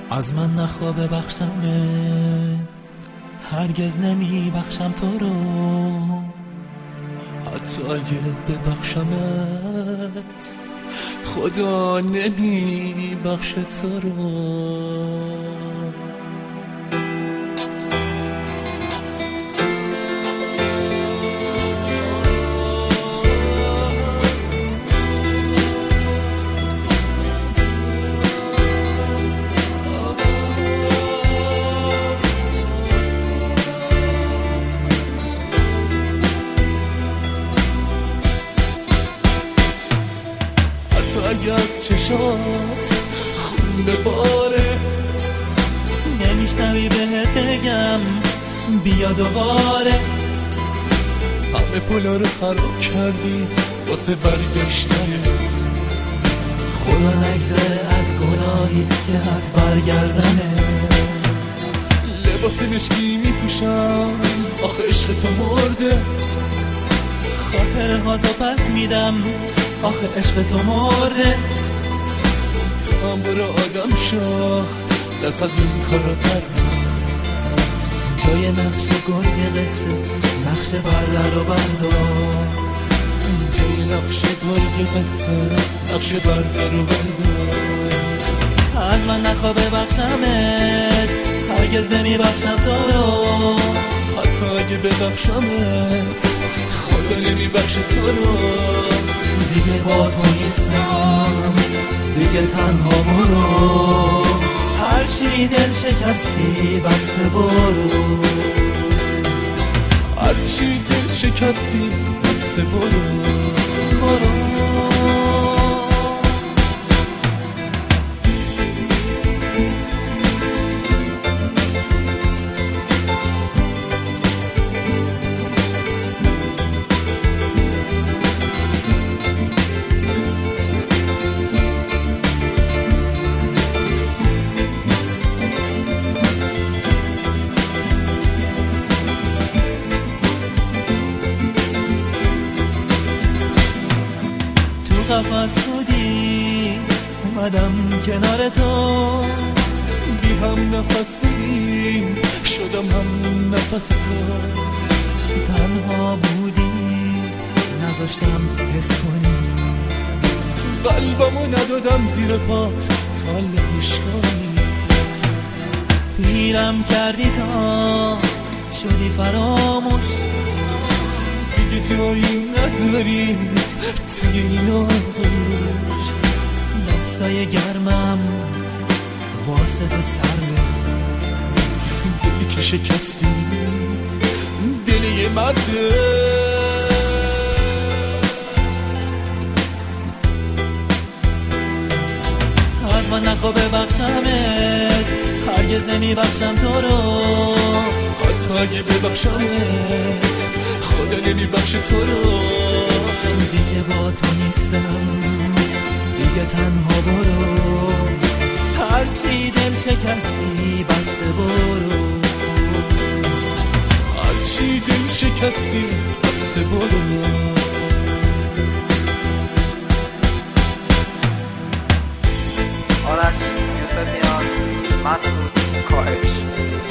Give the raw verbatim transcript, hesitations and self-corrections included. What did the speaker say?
از من نخوا ببخشمه، هرگز نمی بخشم تو رو، حتی اگه ببخشمت خدا نمی بخشه تو رو. اگه از چشات خون بباره، نمیشنوی بهت بگم بیا دوباره. همه پولا رو خراب کردی واسه برگشتنت، خدا نگذره از گناهی که از برگردنه. لباس مشکی میپوشم آخه عشق تو مرده، خاطره ها تو پس میدم آخه عشق تو مرده. تو هم برو آدم شو، دست از این کارا بردار، جای نقش گل یه قصه نقش بردار و بردار، جای نقش گل یه قصه نقش بردار و بردار. از من نخوا ببخشمت، هرگز نمی بخشم تو رو، حتی اگه ببخشمت خدا نمی بخشه تو رو. دیگه با تو نیستم، دیگه تنها برو، هرچی دل شکستی بسته برو، هرچی دل شکستی بسته برو برو. قفص بودی اومدم کنار تو، بی هم نفس بودی شدم هم نفس تو. تنها بودی نذاشتم حس کنی، قلبمو ندادم زیر پات تا لهش کنی. پیرم کردی تا شدی فراموش، دیگه جایی نداری توی این آغوش. دستای گرمم واسه تو سرده، دلی که شکستی دل یه مرده. از من نخوا ببخشمت، هرگز نمی بخشم تو رو، حتی اگه ببخشمت خدا نمی بخشه تو رو. دیگه با تو نیستم، دیگه تنها برو، هرچی دل شکستی بسته برو، هرچی دل شکستی بسته برو. آرش یوسفیان مسعود کاهش